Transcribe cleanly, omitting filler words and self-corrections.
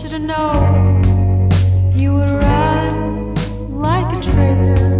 to know you would run like a traitor.